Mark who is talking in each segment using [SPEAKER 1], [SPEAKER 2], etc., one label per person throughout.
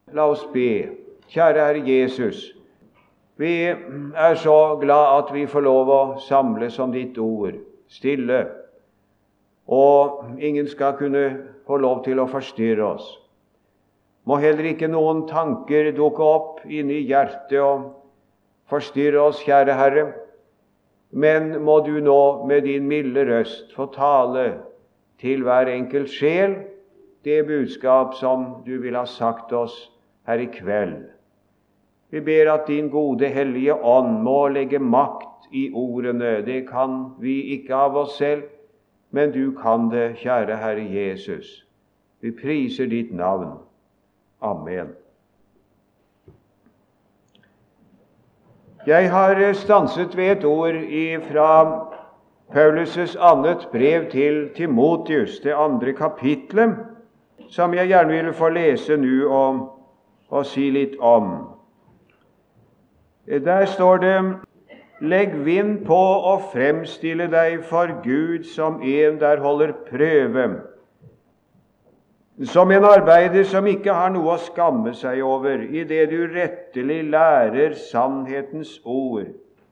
[SPEAKER 1] La oss be. Kjære Herre Jesus, vi er så glad at vi får lov å samles om ditt ord, stille, og ingen skal kunne få lov til å forstyrre oss. Må heller ikke noen tanker dukke opp inne i hjertet og forstyrre oss, kjære Herre, men må du nå med din milde røst få tale til hver enkelt sjel det budskap som du vil ha sagt oss her i kveld. Vi ber at din gode hellige ånd må legge makt i ordene. Det kan vi ikke av oss selv, men du kan det, kjære Herre Jesus. Vi priser ditt navn. Amen. Jeg har stanset ved et ord fra Paulus' annet brev til Timotius, det 2. kapitlet, som jeg gjerne vil få lese nå og si litt om. Der står det: «Legg vind på å fremstille deg for Gud som en der holder prøve, som en arbeider som ikke har noe å skamme seg over, i det du rettelig lærer sannhetens ord.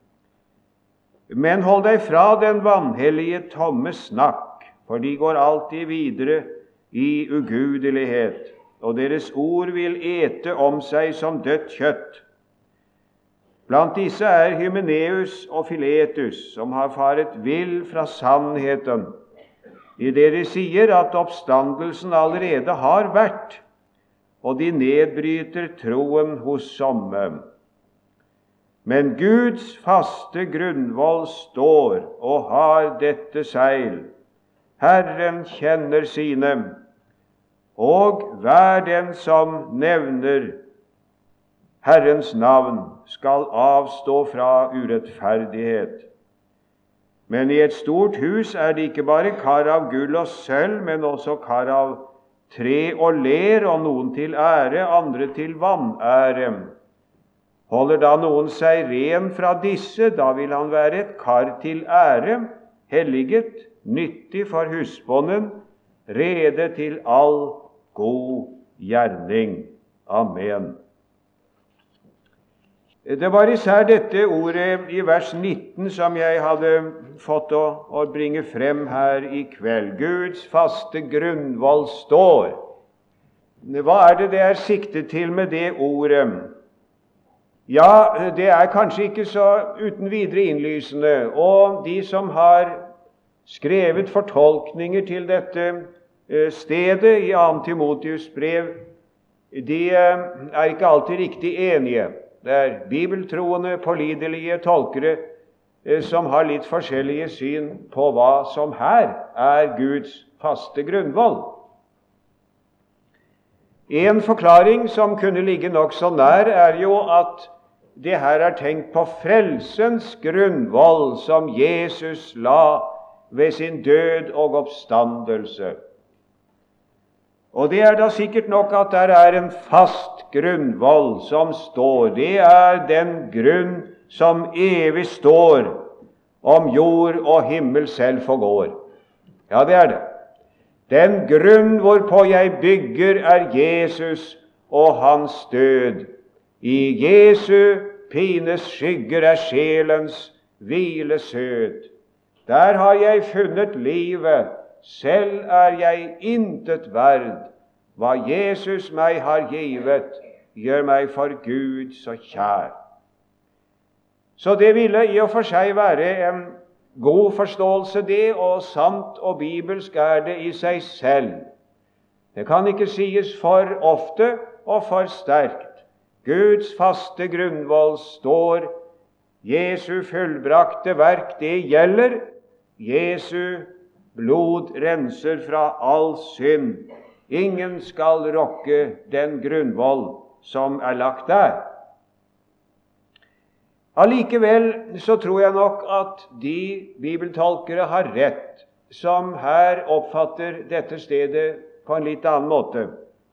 [SPEAKER 1] Men hold deg fra den vanhellige tomme snakk, for de går alltid videre i ugudelighet, og deres ord vil ete om seg som dødt kjøtt. Blant disse er Hymeneus og Filetus, som har faret vill fra sannheten, i det de sier at oppstandelsen allerede har vært, og de nedbryter troen hos somme. Men Guds faste grunnvoll står og har dette seil: Herren kjenner sine, og hver den som nevner Herrens navn, skal avstå fra urettferdighet. Men i et stort hus er det ikke bare kar av gull og sølv, men også kar av tre og ler, og noen til ære, andre til vanære. Holder da noen seg ren fra disse, da vil han være et kar til ære, helliget, nyttig for husbonden, rede til all god gjerning. Amen. Det var især dette ordet i vers 19 som jeg hadde fått å bringe frem her i kveld. Guds faste grunnvoll står. Hva er det er siktet til med det ordet? Ja, det er kanskje ikke så uten videre innlysende, og de som har skrevet fortolkninger til dette stedet i 2. Timotius brev, de er ikke alltid riktig enige. Det er bibeltroende, pålidelige tolkere som har litt forskjellige syn på hva som her er Guds faste grunnvoll. En forklaring som kunne ligge nok så nær, er jo at det her er tenkt på frelsens grunnvoll som Jesus la ved sin død og oppstandelse. Og det er da sikkert nok at der er en fast grunnvoll som står. Det er den grunn som evig står, om jord og himmel selv forgår. Ja, det er det. Den grunn hvorpå jeg bygger, er Jesus og hans død. I Jesu pines skygger er sjelens hvile søt. Der har jeg funnet livet, selv er jeg intet verd. Hva Jesus meg har givet, gjør meg for Gud så kjær. Så det ville i og for seg være en god forståelse det, og sant og bibelsk er det i seg selv. Det kan ikke sies for ofte og for sterkt. Guds faste grunnvoll står. Jesu fullbrakte verk, det gjelder. Jesu blod renser fra all synd. Ingen skal rokke den grunnvoll som er lagt der. Allikevel så tror jeg nok at de bibeltolkere har rett, som her oppfatter dette stedet på en litt annen måte.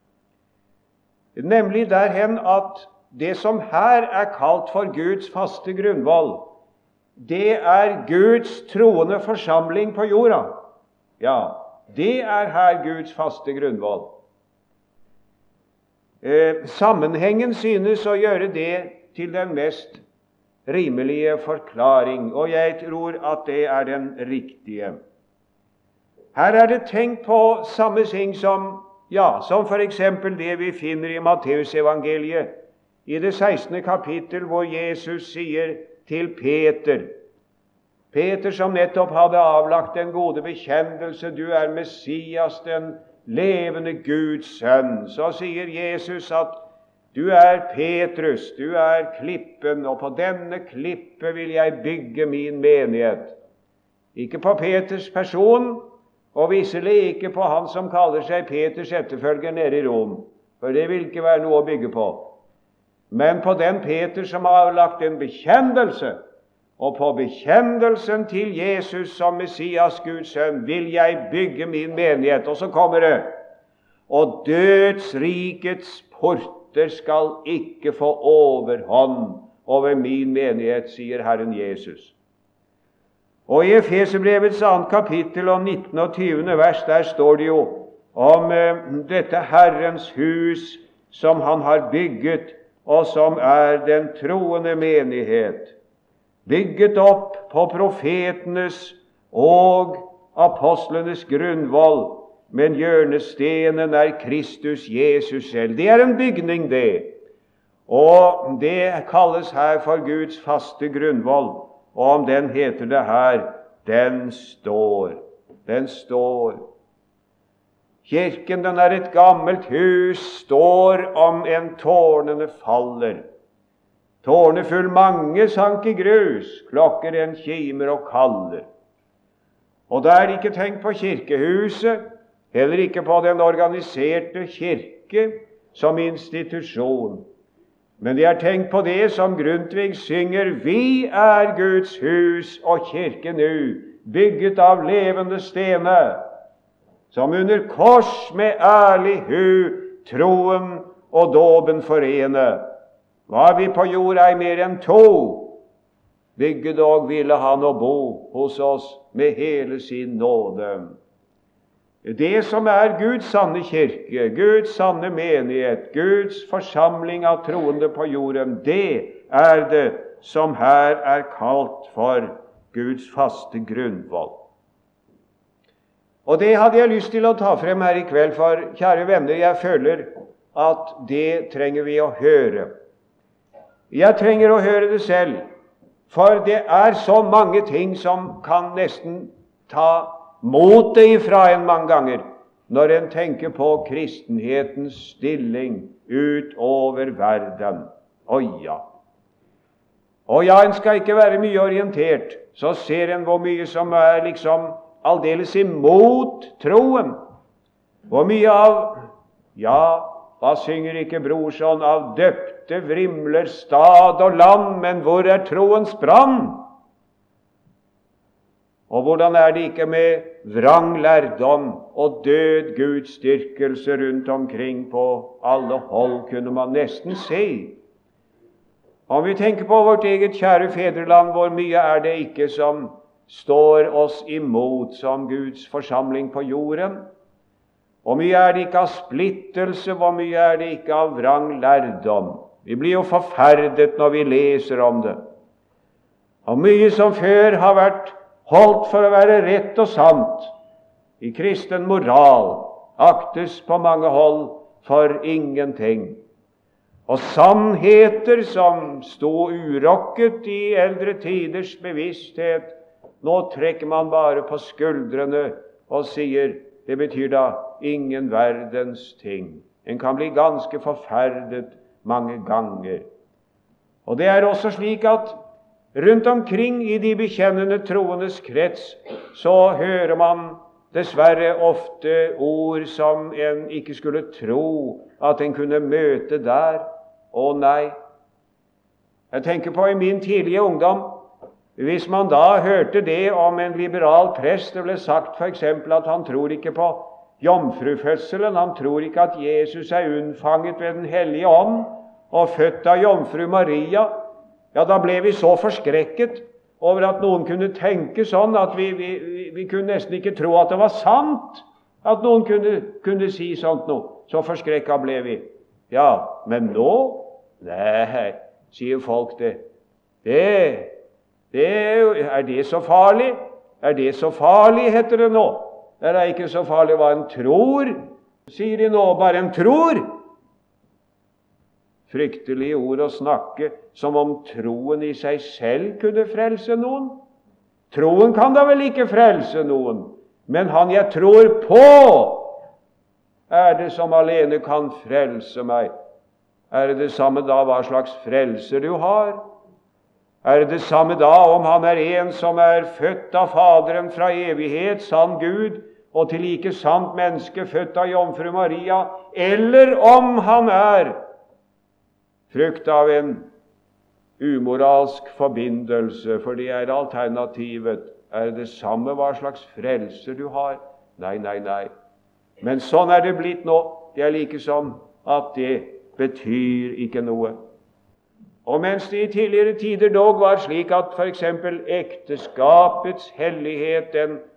[SPEAKER 1] Nemlig derhen at det som her er kalt for Guds faste grunnvoll, det er Guds troende forsamling på jorda. Ja, det er her Guds faste grunnvoll. Sammenhengen synes å gjøre det til den mest rimelige forklaring, og jeg tror at det er den riktige. Her er det tenkt på samme ting som for eksempel det vi finner i Matteusevangeliet, i det 16. kapittel, hvor Jesus sier til Peter som nettopp hadde avlagt den gode bekjennelse, du er Messias, den levende Guds sønn, så sier Jesus at du er Petrus, du er klippen, og på denne klippe vil jeg bygge min menighet. Ikke på Peters person, og visselig ikke på han som kaller seg Peters etterfølger nede i Rom, for det vil ikke være noe å bygge på. Men på den Peter som har lagt en bekjennelse, og på bekjennelsen til Jesus som Messias, Guds sønn, vil jeg bygge min menighet. Og så kommer det, og dødsrikets porter skal ikke få overhånd over min menighet, sier Herren Jesus. Og i Efeserbrevets 2. kapittel om 19. og 20. vers, der står det jo om dette Herrens hus som han har bygget, og som er den troende menighet, bygget opp på profetenes og apostlenes grunnvoll, men hjørnestenen er Kristus Jesus selv. Det er en bygning, det. Og det kalles her for Guds faste grunnvoll. Og om den heter det her, den står. Den står. Kirken, den er et gammelt hus, står om en tårnene faller. Tårnefull mange sank i grus, klokker en kimer og kaller. Og da er det ikke tenkt på kirkehuset, heller ikke på den organiserte kirke som institusjon. Men det er tenkt på det som Grundtvig synger, vi er Guds hus og kirke nu, bygget av levende stener, som under kors med ærlig hu, troen og dåpen forene. Var vi på jord ei mer enn to, bygget og ville han å bo hos oss med hele sin nåde. Det som er Guds sanne kirke, Guds sanne menighet, Guds forsamling av troende på jorden, det er det som her er kalt for Guds faste grunnvoll. Og det hadde jeg lyst til å ta frem her i kveld, for kjære venner, jeg føler at det trenger vi å høre. Jeg trenger å høre det selv, for det er så mange ting som kan nesten ta motet ifra en mange ganger, når en tenker på kristenhetens stilling utover verden. Og ja, en skal ikke være mye orientert, så ser en hvor mye som er liksom aldeles imot troen. Hvor mye av, hva synger ikke Brorson, av døpte vrimler stad og land, men hvor er troens brann? Og hvordan er det ikke med vrang lærdom og død gudstyrkelse rundt omkring på alle hold, kunne man nesten se. Om vi tenker på vårt eget kjære fedreland, hvor mye er det ikke som står oss imot som Guds forsamling på jorden? Hvor mye er det ikke av splittelse, hvor mye er det ikke av vrang lærdom? Vi blir jo forferdet når vi leser om det. Og mye som før har vært holdt for å være rett og sant i kristen moral, aktes på mange hold for ingenting. Og sannheter som sto urokket i eldre tiders bevissthet, nå trekker man bare på skuldrene og sier, det betyr da ingen verdens ting. En kan bli ganske forferdet mange ganger. Og det er også slik at rundt omkring i de bekjennende troendes krets, så hører man dessverre ofte ord som en ikke skulle tro at en kunne møte der. Å nei! Jeg tenker på i min tidlige ungdom, hvis man da hørte det om en liberal prest, det ble sagt for eksempel at han tror ikke på jomfrufødselen, han tror ikke at Jesus er unnfanget ved den hellige ånd og født av jomfru Maria, ja, da ble vi så forskrekket over at noen kunne tenke sånn at vi kunne nesten ikke tro at det var sant at noen kunne si sånt noe. Så forskrekket ble vi. Ja, men nå? Nei, sier folk det. Er det så farlig? Er det så farlig, heter det nå. Det er ikke så farlig hva en tror, sier de nå, bare en tror. Fryktelige ord å snakke, som om troen i seg selv kunne frelse noen. Troen kan da vel ikke frelse noen, men han jeg tror på, er det som alene kan frelse meg. Er det samme da hva slags frelser du har? Er det samme da om han er en som er født av Faderen fra evighet, sann Gud, og til like sant menneske, født av Jomfru Maria, eller om han er frukt av en umoralsk forbindelse, for det er alternativet. Er det samme hva slags frelser du har? Nei, nei, nei. Men sånn er det blitt nå. Det er like som at det betyr ikke noe. Og mens det i tidligere tider dog var slik at for eksempel ekteskapets hellighet,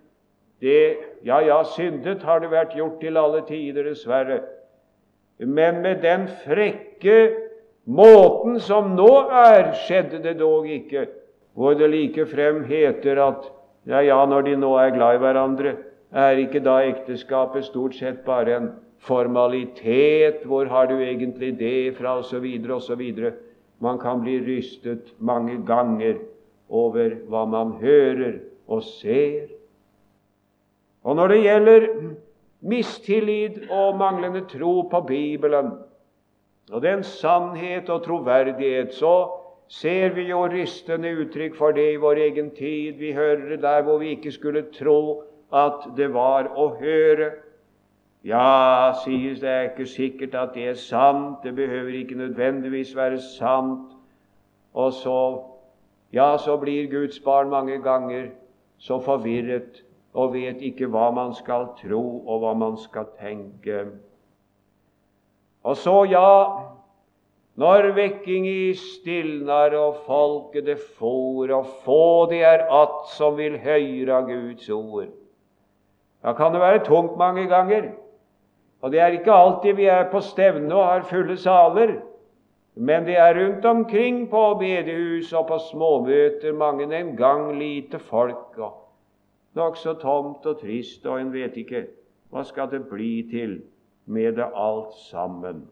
[SPEAKER 1] syndet har det vært gjort til alle tider, dessverre. Men med den frekke måten som nå er, skjedde det dog ikke, hvor det like frem heter at når de nå er glad i hverandre, er ikke da ekteskapet stort sett bare en formalitet, hvor har du egentlig det fra, og så videre, og så videre. Man kan bli rystet mange ganger over hva man hører og ser. Og når det gjelder mistillit og manglende tro på Bibelen, og den sannhet og troverdighet, så ser vi jo rystende uttrykk for det i vår egen tid. Vi hører det der hvor vi ikke skulle tro at det var å høre. Ja, sies det er ikke sikkert at det er sant, det behøver ikke nødvendigvis være sant. Og så blir Guds barn mange ganger så forvirret og vet ikke hva man skal tro og hva man skal tenke. Og så, når vekking i stilnar og folket det for, og få det er att som vil høyre Guds ord. Da kan det være tungt mange ganger. Og det er ikke alltid vi er på stevne og har fulle saler, men det er rundt omkring på bedehus og på småmøter mange en gang lite folk, og nok så tomt og trist, og en vet ikke hva skal det bli til med det alt sammen.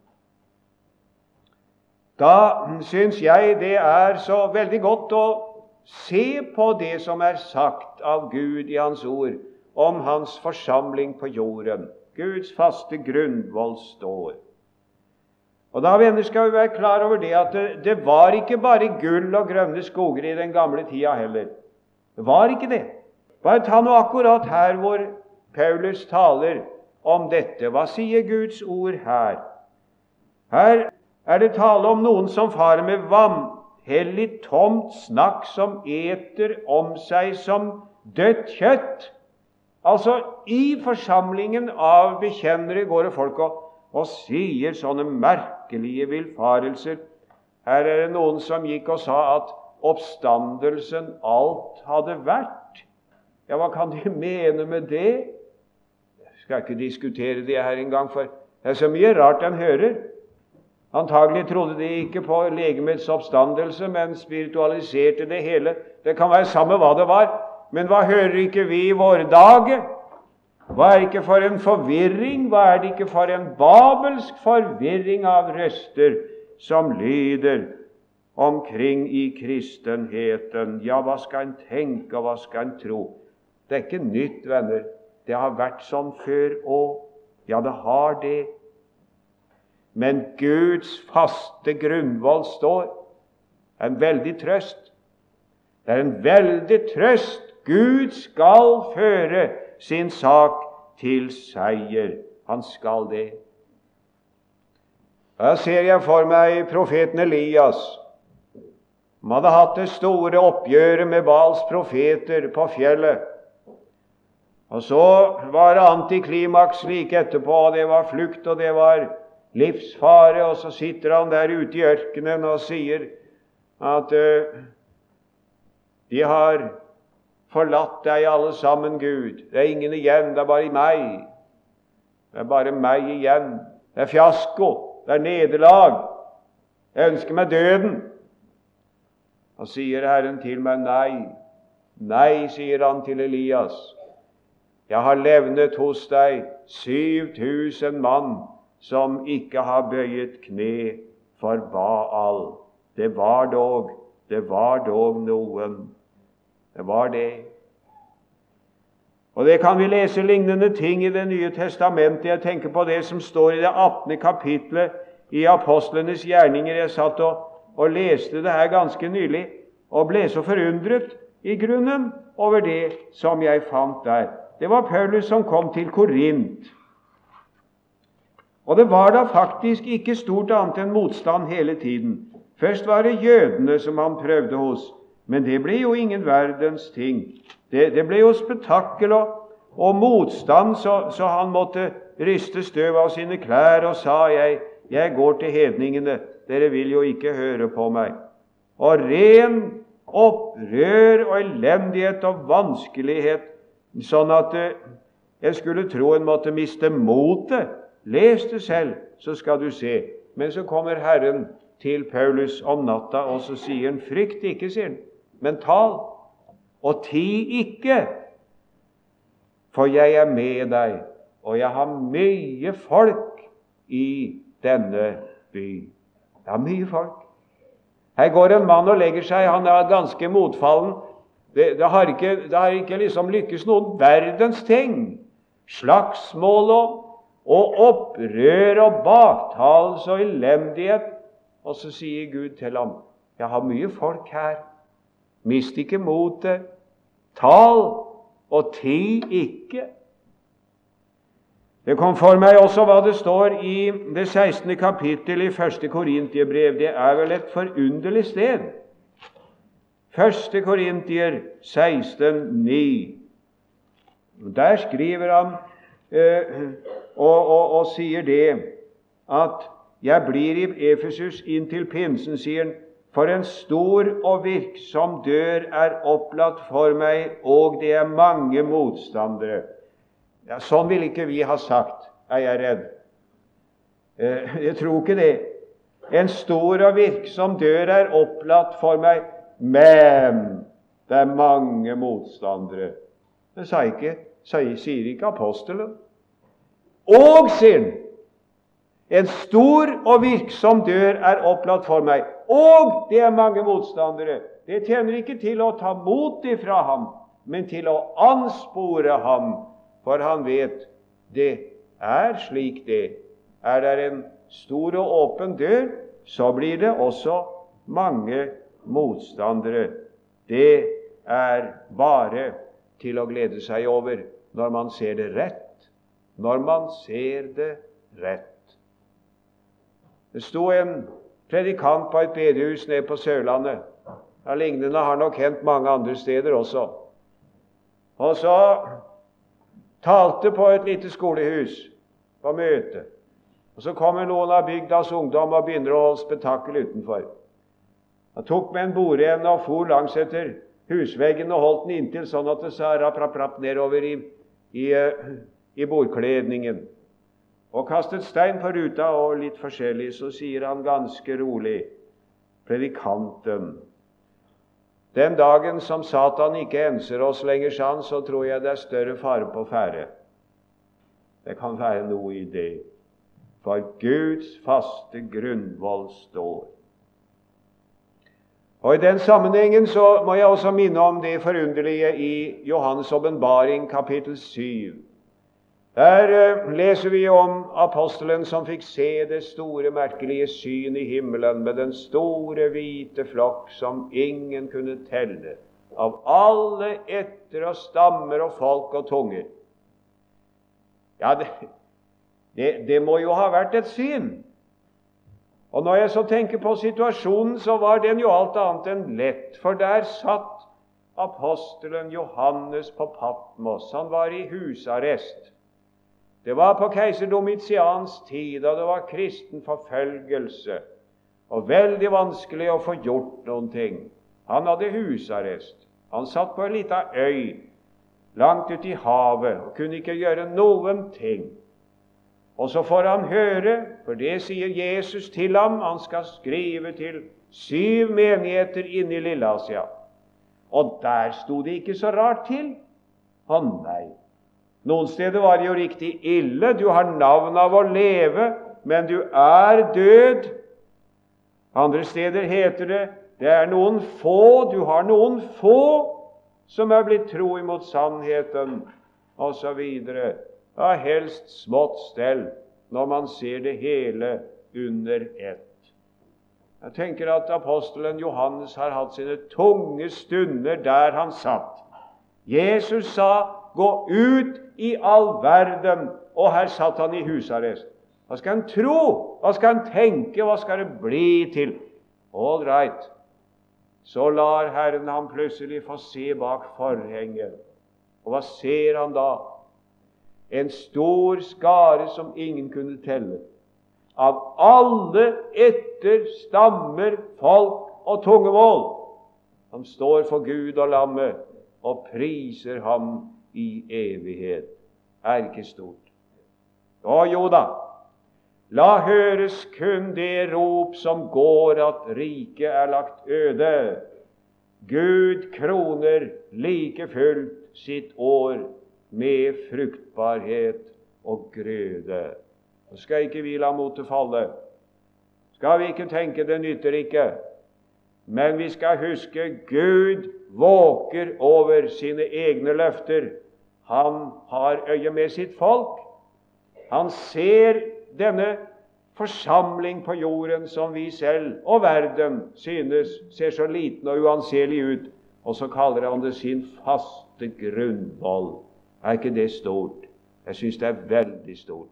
[SPEAKER 1] Da syns jeg det er så veldig godt å se på det som er sagt av Gud i Hans ord om Hans forsamling på jorden. Guds faste grunnvoll står. Og da, venner, skal vi være klar over det at det var ikke bare gull og grønne skoger i den gamle tida heller. Det var ikke det. Bare ta nå akkurat her hvor Paulus taler om dette. Hva sier Guds ord her? Her er det tale om noen som farer med vanhellig tomt snakk, som eter om seg som dødt kjøtt. Altså, i forsamlingen av bekjennere går det folk og sier sånne merkelige villfarelser. Her er det noen som gikk og sa at oppstandelsen alt hadde vært. Ja, hva kan de mene med det? Jeg skal ikke diskutere det her engang, for det er så mye rart en hører. Antagelig trodde de ikke på legemets oppstandelse, men spiritualiserte det hele. Det kan være samme hva det var. Men hva hører ikke vi i våre dager? Hva er det ikke for en forvirring? Hva er det ikke for en babelsk forvirring av røster som lyder omkring i kristenheten? Ja, hva skal en tenke, og hva skal en tro? Det er ikke nytt, venner. Det har vært sånn før òg. Ja, det har det. Men Guds faste grunnvoll står. En veldig trøst. Det er en veldig trøst. Gud skal føre sin sak til seier. Han skal det. Da ser jeg for meg profeten Elias. Han hadde hatt det store oppgjøret med Baals profeter på fjellet. Og så var det antiklimaks like etterpå, og det var flukt, og det var livsfare, og så sitter han der ute i ørkenen og sier at de har forlatt deg alle sammen, Gud. Det er ingen igjen, det er bare meg. Det er bare meg igjen. Det er fiasko. det er nederlag, jeg ønsker meg døden. Og sier Herren til meg, nei, nei, sier han til Elias, jeg har levnet hos deg 7000 mann som ikke har bøyet kne for Baal. Det var dog noen. Det var det. Og det kan vi lese lignende ting i Det nye testamentet. Jeg tenker på det som står i det 18. kapitlet i Apostlenes gjerninger. Jeg satt og leste det her ganske nylig, og ble så forundret i grunnen over det som jeg fant der. Det var Paulus som kom til Korint. Og det var da faktisk ikke stort annet enn motstand hele tiden. Først var det jødene som han prøvde hos, men det ble jo ingen verdens ting. Det ble jo spetakkel og motstand, så han måtte riste støv av sine klær og sa, jeg går til hedningene, dere vil jo ikke høre på meg. Og ren opprør og elendighet og vanskelighet, sånn at jeg skulle tro en måtte miste motet. Les det selv, så skal du se. Men så kommer Herren til Paulus om natta, og så sier han, frykt ikke, sier han, men tal, og ti ikke, for jeg er med deg, og jeg har mye folk i denne by. Jeg har mye folk. Her går en mann og legger seg, han er ganske motfallen. Det har ikke liksom lykkes noen verdens ting. Slagsmål og opprør og baktalelse og elendighet. Og så sier Gud til ham, jeg har mye folk her. Mist ikke motet. Tal og ti ikke. Det kom for meg også hva det står i det 16. kapittel i 1. Korintiebrev. Det er vel et forunderlig sted. 1. Korintier 16:9. Der skriver han og sier det at jeg blir i Efesus inntil pinsen, sier han, for en stor og virksom dør er opplatt for meg, og det er mange motstandere. Ja, sånn vil ikke vi ha sagt, er jeg redd. Jeg tror ikke det. En stor og virksom dør er opplatt for meg, men det er mange motstandere. Det sier ikke apostelen. Og, sier han, en stor og virksom dør er opplatt for meg, og det er mange motstandere. Det tjener ikke til å ta mot ifra ham, men til å anspore ham, for han vet det er slik det. Er det en stor og åpen dør, så blir det også mange motstandere. Det er bare til å glede seg over når man ser det rett. Når man ser det rett. Det sto en predikant på et bedehus nede på Sørlandet. Ja, lignende har nok hendt mange andre steder også. Og så talte på et lite skolehus på møte. Og så kommer noen av bygdas ungdom og begynner å holde spetakkel utenfor. Han tok med en bordende og for langs etter husveggen og holdt den inntil sånn at det sa rapp nedover i bordkledningen. Og kastet stein på ruta og litt forskjellig, så sier han ganske rolig, predikanten, den dagen som Satan ikke enser oss lenger, sa han, så tror jeg det er større fare på ferde. Det kan være noe i det, for Guds faste grunnvoll står. Og i den sammenhengen så må jeg også minne om det forunderlige i Johannes åpenbaring kapittel 7. Der leser vi om apostelen som fikk se det store, merkelige syn i himmelen med den store, hvite flokk som ingen kunne telle, av alle etter og stammer og folk og tunger. Ja, det må jo ha vært et syn. Og når jeg så tenker på situasjonen, så var den jo alt annet enn lett, for der satt apostelen Johannes på Patmos. Han var i husarrest. Det var på keiser Domitians tid, og det var kristen forfølgelse, og veldig vanskelig å få gjort noen ting. Han hadde husarrest. Han satt på en liten øy, langt ute i havet, og kunne ikke gjøre noen ting. Og så får han høre, for det sier Jesus til ham, han skal skrive til 7 menigheter inne i Lilleasia. Og der sto det ikke så rart til. Å nei. Noen steder var det jo riktig ille. Du har navn av å leve, men du er død. Andre steder heter det, det er noen få, du har noen få som er blitt tro imot sannheten, og så videre. Ja, helst smått stell, når man ser det hele under ett. Jeg tenker at apostelen Johannes har hatt sine tunge stunder der han satt. Jesus sa, gå ut i all verden, og her satt han i husarrest. Hva skal han tro? Hva skal han tenke? Hva skal det bli til? All right. Så lar Herren ham plutselig få se bak forhenget. Og hva ser han da? En stor skare som ingen kunne telle. Av alle etter stammer, folk og tungemål, som står for Gud og lammet og priser ham i evighet. Er ikke stort. Å jo da, la høres kun det rop som går at riket er lagt øde. Gud kroner like fullt sitt år med fruktbarhet og grøde. Nå skal ikke vi la motet falle. Skal vi ikke tenke det nytter ikke. Men vi skal huske Gud våker over sine egne løfter. Han har øye med sitt folk. Han ser denne forsamling på jorden som vi selv og verden synes ser så liten og uanselig ut, og så kaller han det sin faste grunnvoll. Er ikke det stort? Jeg synes det er veldig stort.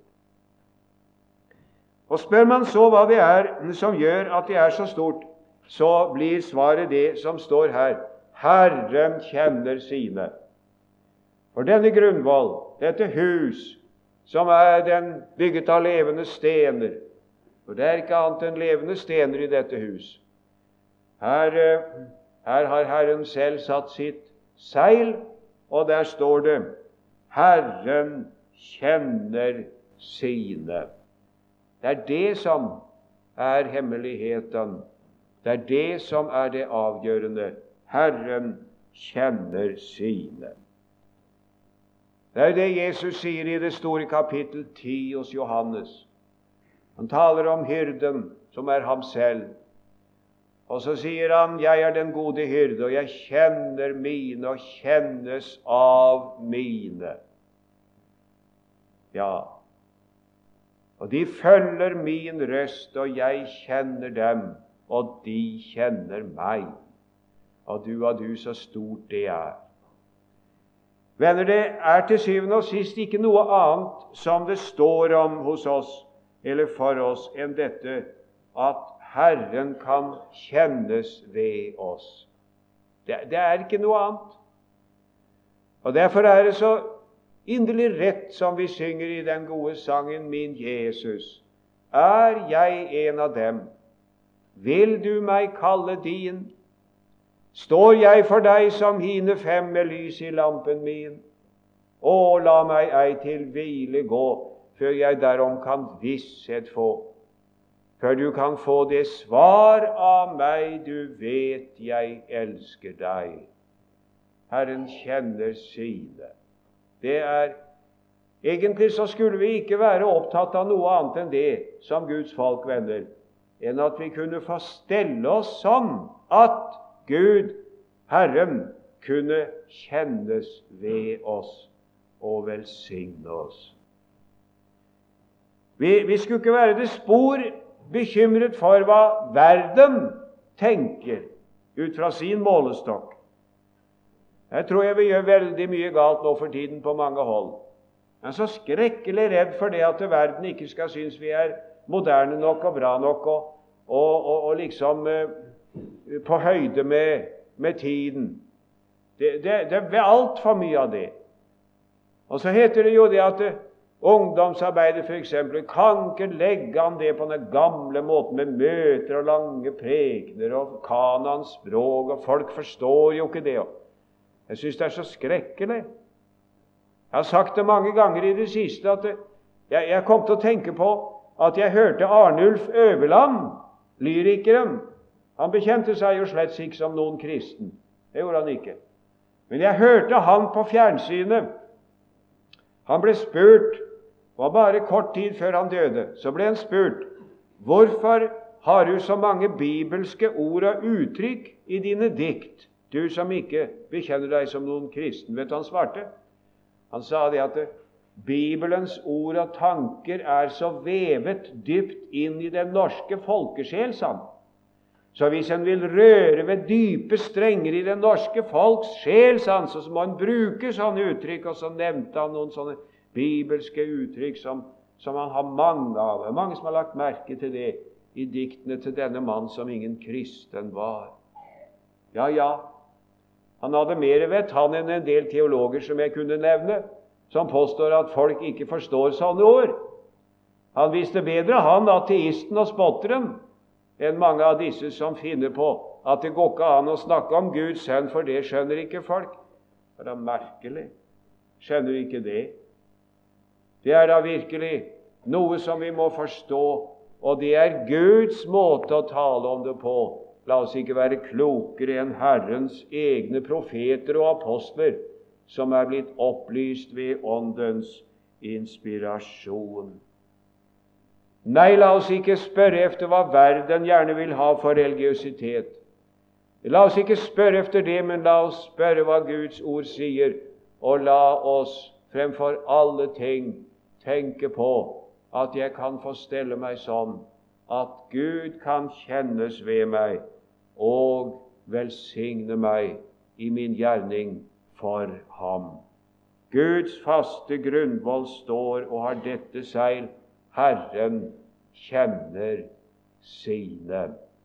[SPEAKER 1] Og spør man så hva det er som gjør at det er så stort, så blir svaret det som står her. Herren kjenner sine. For denne grunnvoll, dette hus, som er den bygget av levende stener, for det er ikke annet enn levende stener i dette hus. Her har Herren selv satt sitt seil, og der står det, Herren kjenner sine. Det er det som er hemmeligheten. Det er det som er det avgjørende. Herren kjenner sine. Det er det Jesus sier i det store kapittel 10 hos Johannes. Han taler om hyrden, som er ham selv. Og så sier han, jeg er den gode hyrde, og jeg kjenner mine, og kjennes av mine. Ja, og de følger min røst, og jeg kjenner dem, og de kjenner meg. Og du, så stort det er. Venner, det er til syvende og sist ikke noe annet som det står om hos oss, eller for oss, enn dette, at Herren kan kjennes ved oss. Det er ikke noe annet. Og derfor er det så inderlig rett som vi synger i den gode sangen, min Jesus. Er jeg en av dem? Vil du meg kalle din? Står jeg for deg som hine 5 med lys i lampen min? Å, la meg ei til hvile gå, før jeg derom kan visshet få. Før du kan få det svar av meg, du vet jeg elsker deg. Herren kjenner sine. Det er, egentlig så skulle vi ikke være opptatt av noe annet enn det som Guds folk, venner, enn at vi kunne få stelle oss sånn at Gud, Herren, kunne kjennes ved oss og velsigne oss. Vi skulle ikke være det spor bekymret for hva verden tenker ut fra sin målestokk. Jeg tror jeg vil gjøre veldig mye galt nå for tiden på mange hold. Jeg er så skrekkelig redd for det at verden ikke skal synes vi er moderne nok og bra nok og liksom på høyde med tiden. Det er alt for mye av det. Og så heter det jo det at ungdomsarbeidet for eksempel kan ikke legge an det på den gamle måten med møter og lange prekener og kanans språk, og folk forstår jo ikke det. Jeg synes det er så skrekkelig. Jeg har sagt det mange ganger i det siste at Jeg kom til å tenke på at jeg hørte Arnulf Øverland, lyrikeren. Han bekjente seg jo slett ikke som noen kristen. Det gjorde han ikke. Men jeg hørte han på fjernsynet. Han ble spurt, det var bare kort tid før han døde, så ble han spurt, hvorfor har du så mange bibelske ord og uttrykk i dine dikt, du som ikke bekjenner deg som noen kristen? Vet du han svarte? Han sa det at Bibelens ord og tanker er så vevet dypt inn i den norske folkesjel, sa han. Så hvis en vil røre ved dype strenger i den norske folks sjel, sa han, så må en bruke sånne uttrykk, og så nevnte han noen sånne bibelske uttrykk som han har mange av. Mange som har lagt merke til det i diktene til denne mann som ingen kristen var. Ja, han hadde mer vett han enn en del teologer som jeg kunne nevne, som påstår at folk ikke forstår sånne ord. Han visste bedre, han, ateisten og spotteren, enn mange av disse som finner på at det går ikke an å snakke om Guds sønn, for det skjønner ikke folk. Det er da merkelig. Skjønner ikke det? Det er da virkelig noe som vi må forstå, og det er Guds måte å tale om det på. La oss ikke være klokere enn Herrens egne profeter og apostler, som er blitt opplyst ved Åndens inspirasjon. Nei, la oss ikke spørre efter hva verden gjerne vil ha for religiøsitet. La oss ikke spørre efter det, men la oss spørre hva Guds ord sier, og la oss fremfor alle ting tenke på at jeg kan få stelle meg sånn at Gud kan kjennes ved meg og velsigne meg i min gjerning for ham. Guds faste grunnvoll står og har dette seil: Herren kjenner sine.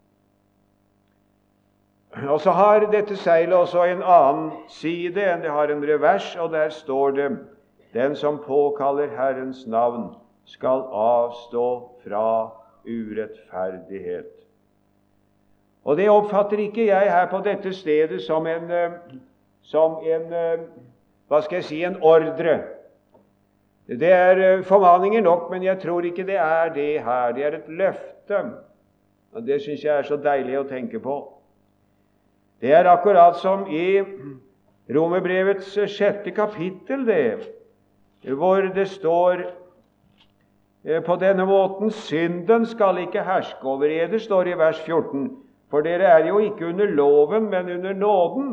[SPEAKER 1] Og så har dette seilet også en annen side enn det har en revers, og der står det: den som påkaller Herrens navn, skal avstå fra urettferdighet. Og det oppfatter ikke jeg her på dette stedet som en hva skal jeg si, en ordre. Det er formaninger nok, men jeg tror ikke det er det her. Det er et løfte. Og det synes jeg er så deilig å tenke på. Det er akkurat som i Romerbrevets 6. kapittel, det, hvor det står på denne måten: synden skal ikke herske over eder, står i vers 14, for dere er jo ikke under loven, men under nåden.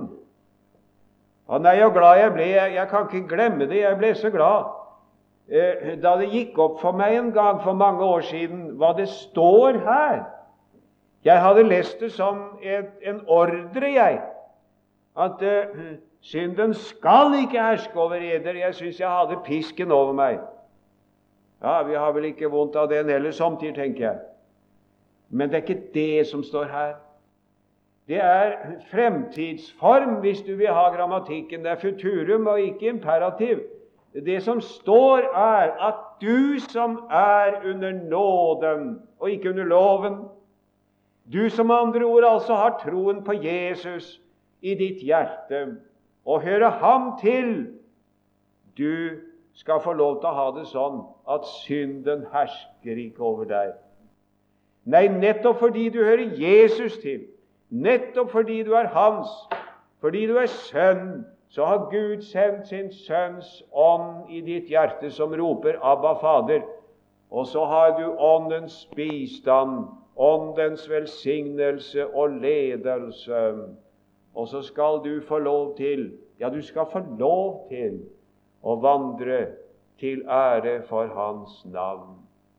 [SPEAKER 1] Og nei, og glad jeg ble, jeg kan ikke glemme det, jeg ble så glad da det gikk opp for meg en gang for mange år siden hva det står her. Jeg hadde lest det som en ordre, jeg, at synden skal ikke herske over eder. Jeg synes jeg hadde pisken over meg. Ja, vi har vel ikke vondt av den heller samtidig, tenker jeg. Men det er ikke det som står her. Det er fremtidsform, hvis du vil ha grammatikken. Det er futurum og ikke imperativ. Det som står er at du som er under nåden og ikke under loven, du som andre ord altså har troen på Jesus i ditt hjerte og hører ham til, du skal få lov til å ha det sånn at synden hersker ikke over deg. Nei, nettopp fordi du hører Jesus til, nettopp fordi du er hans, fordi du er sønn, så har Gud sendt sin sønns ånd i ditt hjerte som roper Abba, Fader. Og så har du åndens bistand, åndens velsignelse og ledelse. Og så skal du få lov til, ja, du skal få lov til å vandre til ære for hans navn.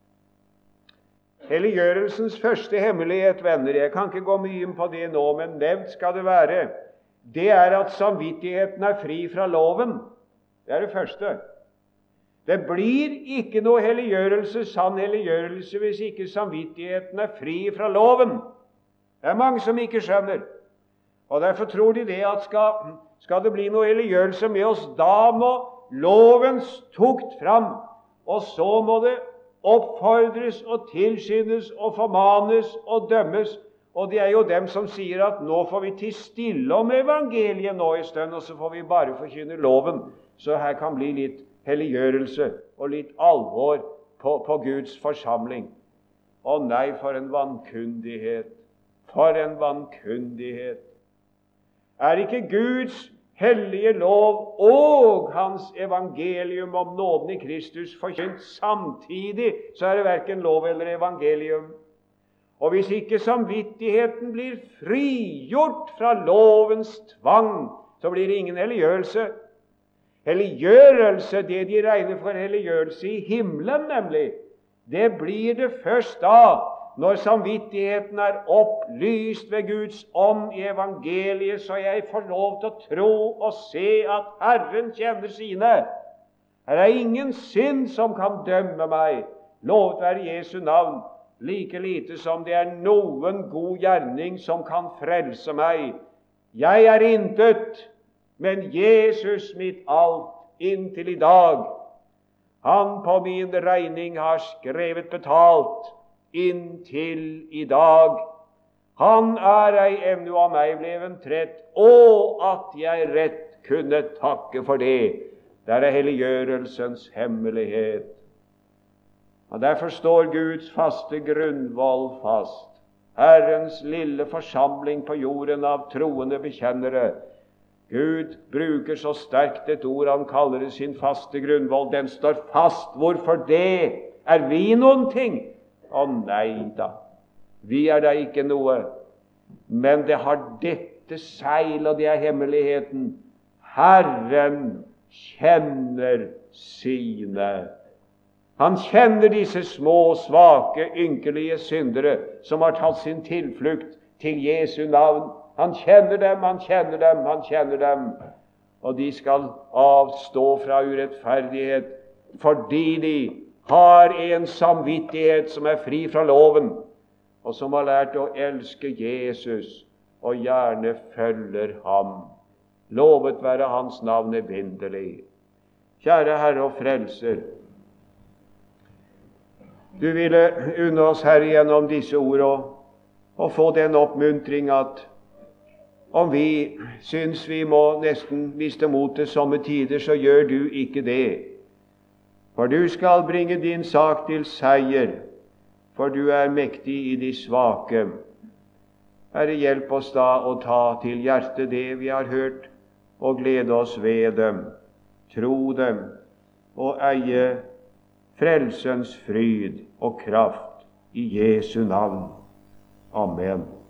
[SPEAKER 1] Helliggjørelsens første hemmelighet, venner, jeg kan ikke gå mye inn på det nå, men nevnt skal det være, det er at samvittigheten er fri fra loven. Det er det første. Det blir ikke noe helliggjørelse, sann helliggjørelse, hvis ikke samvittigheten er fri fra loven. Det er mange som ikke skjønner. Og derfor tror de det at skal det bli noe helliggjørelse med oss, da må lovens tukt fram, og så må det oppfordres og tilskyndes og formanes og dømmes. Og det er jo dem som sier at nå får vi til stille om evangeliet nå i stund, og så får vi bare forkynne loven, så her kan bli litt helliggjørelse og litt alvor på Guds forsamling. Å nei, for en vankundighet! For en vankundighet! Er ikke Guds hellige lov og Hans evangelium om nåden i Kristus forkynt samtidig, så er det hverken lov eller evangelium. Og hvis ikke samvittigheten blir frigjort fra lovens tvang, så blir det ingen helliggjørelse. Helliggjørelse, det de regner for helliggjørelse i himmelen nemlig, det blir det først da, når samvittigheten er opplyst ved Guds ånd i evangeliet, så jeg får lov til å tro og se at Herren kjenner sine. Her er ingen synd som kan dømme meg, lovet være Jesu navn, like lite som det er noen god gjerning som kan frelse meg. Jeg er intet, men Jesus mitt alt inntil i dag. Han på min regning har skrevet betalt inntil i dag. Han er ei ennå av meg bleven trett, og at jeg rett kunne takke for det. Der er helliggjørelsens hemmelighet. Og derfor står Guds faste grunnvoll fast. Herrens lille forsamling på jorden av troende bekjennere. Gud bruker så sterkt et ord, han kaller det sin faste grunnvoll. Den står fast. Hvorfor det? Er vi noen ting? Å nei da, vi er da ikke noe. Men det har dette seil, og det er hemmeligheten. Herren kjenner sine. Han kjenner disse små, svake, ynkelige syndere som har tatt sin tilflukt til Jesu navn. Han kjenner dem, han kjenner dem, han kjenner dem. Og de skal avstå fra urettferdighet fordi de har en samvittighet som er fri fra loven, og som har lært å elske Jesus og gjerne følger ham. Lovet være hans navn evinnelig. Kjære Herre og Frelser, du ville unne oss, Herre, gjennom disse ord å få den oppmuntring at om vi syns vi må nesten miste motet somme tider, så gjør du ikke det. For du skal bringe din sak til seier, for du er mektig i de svake. Herre, hjelp oss da å ta til hjertet det vi har hørt, og glede oss ved dem, tro dem, og eie frelsens fryd og kraft i Jesu navn. Amen.